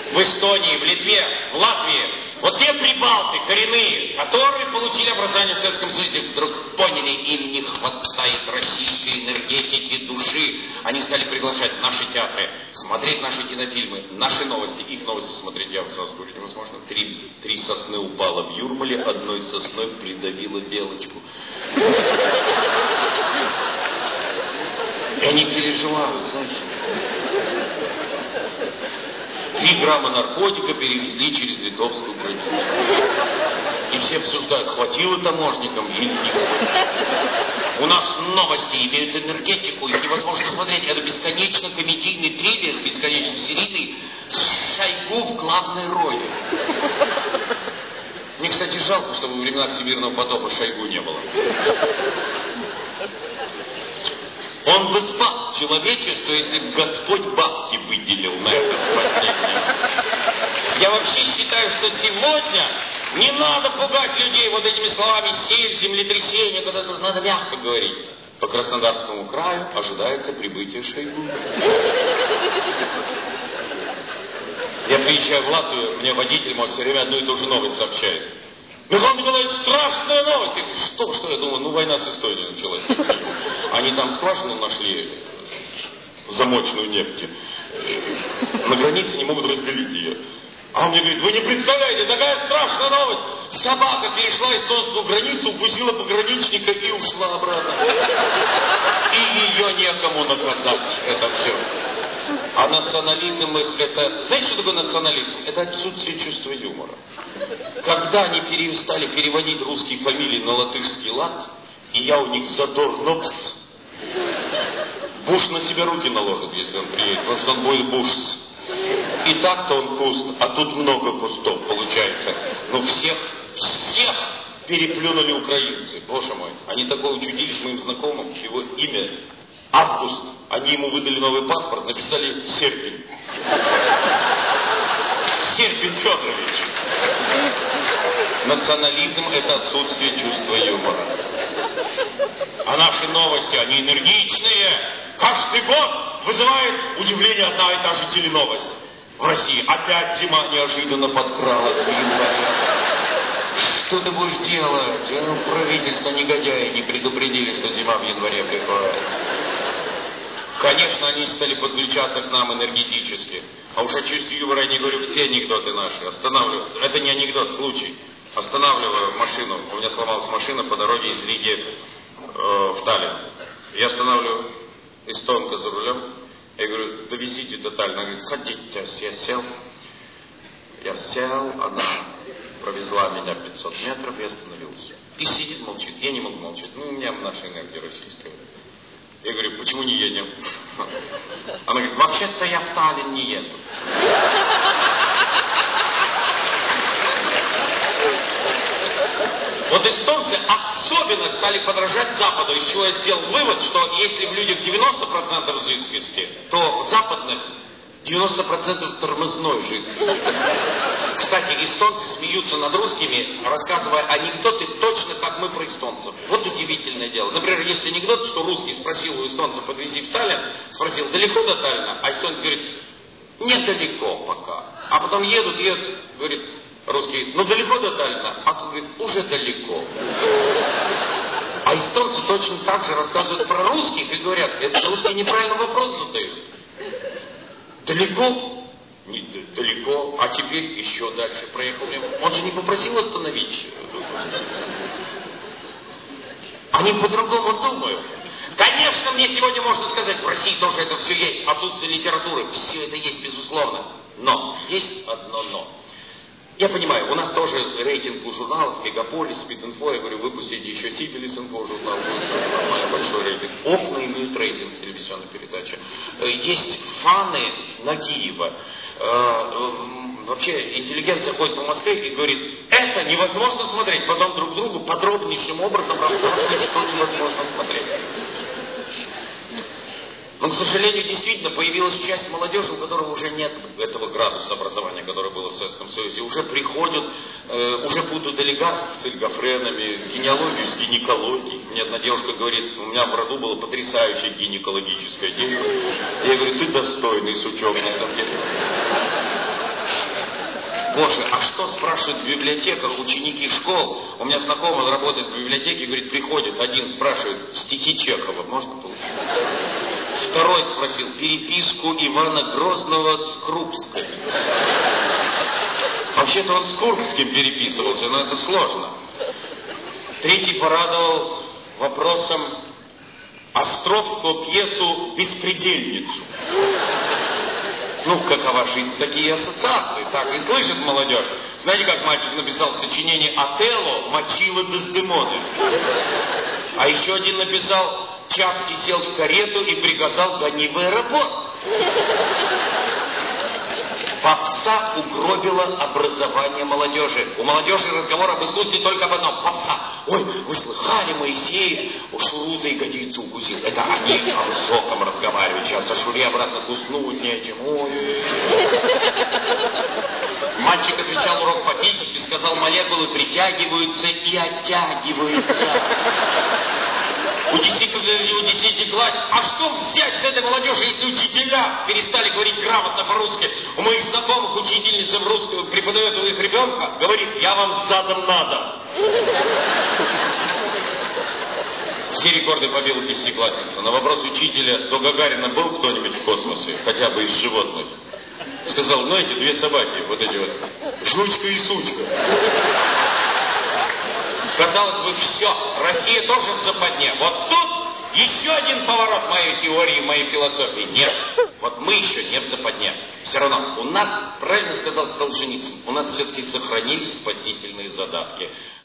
в Эстонии, в Литве, в Латвии, вот те прибалты коренные, которые получили образование в Советском Союзе, вдруг поняли, им не хватает российской энергетики, души. Они стали приглашать в наши театры, смотреть наши кинофильмы, наши новости. Их новости смотреть я сразу говорю невозможно. Три сосны упало в Юрмале, одной сосной придавило белочку. И они переживают, знаешь. 3 грамма наркотика перевезли через литовскую границу. И все обсуждают, хватило таможникам или нет. У нас новости имеют энергетику, их невозможно смотреть. Это бесконечно комедийный триллер, бесконечно серийный, с Шойгу в главной роли. Мне, кстати, жалко, что во времена Всемирного потопа Шойгу не было. Он бы спас человечество, если бы Господь бабки выделил на это спасение. Я вообще считаю, что сегодня не надо пугать людей вот этими словами «силь», «землетрясение», когда надо мягко говорить. По Краснодарскому краю ожидается прибытие Шойгу. Я приезжаю в Латвию, мне водитель мой все время одну и ту же новость сообщает. Михаил Николаевич, страшная новость. Я говорю, что? Я думаю, война с Эстонией началась. Они там скважину нашли, замоченную нефти. На границе не могут разделить ее. А он мне говорит, вы не представляете, такая страшная новость. Собака перешла эстонскую границу, укусила пограничника и ушла обратно. И ее некому наказать. Это все. А национализм их это... Знаете, что такое национализм? Это отсутствие чувства юмора. Когда они стали переводить русские фамилии на латышский лад, и я у них Задорнокс, Буш на себя руки наложит, если он приедет, потому что он будет Бушс. И так-то он куст, а тут много кустов получается. Но всех переплюнули украинцы. Боже мой, они такое учудились моим знакомым, его имя Август. Они ему выдали новый паспорт, написали Серпин. Серпин Федорович. Национализм – это отсутствие чувства юмора. А наши новости, они энергичные. Каждый год вызывает удивление одна и та же теленовость. В России опять зима неожиданно подкралась в январе. Что ты будешь делать? Правительство негодяи не предупредили, что зима в январе приходит. Конечно, они стали подключаться к нам энергетически. А уж о чувстве юмора я не говорю, все анекдоты наши. Останавливаю. Это не анекдот, случай. Останавливаю машину. У меня сломалась машина по дороге из Риги в Таллин. Я останавливаю, эстонка за рулем. Я говорю, довезите до Таллина. Она говорит, садитесь. Я сел, она провезла меня 500 метров и остановился. И сидит, молчит. Я не могу молчать. У меня наша энергия российская. Я говорю, почему не едем? Она говорит, вообще-то я в Таллин не еду. Вот эстонцы особенно стали подражать Западу, из чего я сделал вывод, что если в людях 90% жидкости, то в западных 90% тормозной жидкости. Кстати, эстонцы смеются над русскими, рассказывая анекдоты точно как мы про эстонцев. Вот удивительное дело. Например, есть анекдот, что русский спросил у эстонца подвезти в Таллин, спросил, далеко до Таллина? А эстонец говорит, недалеко пока. А потом едут, говорит, русский, далеко до Таллина? А тот говорит, уже далеко. А эстонцы точно так же рассказывают про русских и говорят, это русские неправильно вопрос задают. Далеко? Далеко. А теперь еще дальше проехал. Он же не попросил остановить. Они по-другому думают. Конечно, мне сегодня можно сказать, в России тоже это все есть. Отсутствие литературы. Все это есть, безусловно. Но есть одно но. Я понимаю, у нас тоже рейтинг у журналов, Мегаполис, Спид-инфо, я говорю, выпустите еще Сифилис-инфо журнал, будет нормально большой рейтинг. Окна имеют рейтинг, телевизионной передачи. Есть фаны Нагиева. Вообще интеллигенция ходит по Москве и говорит, это невозможно смотреть. Потом друг другу подробнейшим образом рассказывают, что невозможно смотреть. Но, к сожалению, действительно появилась часть молодежи, у которой уже нет этого градуса образования, которое было в Советском Союзе. Уже приходят, уже путают олигархов с олигофренами, генеалогию с гинекологией. Мне одна девушка говорит, у меня в роду было потрясающее гинекологическое дерево. Я говорю, ты достойный сучок на этом дереве. Боже, а что спрашивают в библиотеках ученики школ? У меня знакомый работает в библиотеке, говорит, приходит один, спрашивает, стихи Чехова можно получить? Второй спросил, переписку Ивана Грозного с Крупской. Вообще-то он с Курбским переписывался, но это сложно. Третий порадовал вопросом Островского пьесу «Беспредельницу». Ну, какова жизнь, такие ассоциации, так и слышит молодежь. Знаете, как мальчик написал в сочинении «Отелло мочило Дездемоны». А еще один написал «Чацкий сел в карету и приказал гони в аэропорт». Попса угробила образование молодежи. У молодежи разговор об искусстве только об одном. Попса. Ой, вы слыхали, Моисеев у Шуру за ягодицу укусил. Это они о высоком разговаривают. Сейчас о Шуре обратно куснуть нечем. Ой. Мальчик отвечал урок по физике, сказал, молекулы притягиваются и оттягиваются. У 10 классе. А что взять с этой молодежи, если учителя перестали говорить грамотно по-русски? У моих знакомых учительница в русском преподает у их ребенка, говорит, я вам задом надо. Все рекорды побила 10-классница. На вопрос учителя, до Гагарина был кто-нибудь в космосе, хотя бы из животных? Сказал, ну эти две собаки, вот эти вот, жучка и сучка. Казалось бы, все, Россия тоже в западне. Вот тут еще один поворот моей теории, моей философии. Нет, вот мы еще не в западне. Все равно у нас, правильно сказал Солженицын, у нас все-таки сохранились спасительные задатки.